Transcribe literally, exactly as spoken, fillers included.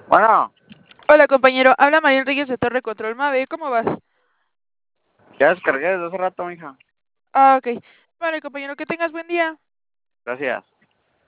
Bueno, Hola compañero, habla María Enríquez de Torre Control Mave, ¿cómo vas? ya descargué desde hace rato, mija. Ah, ok. Vale compañero, que tengas buen día. Gracias.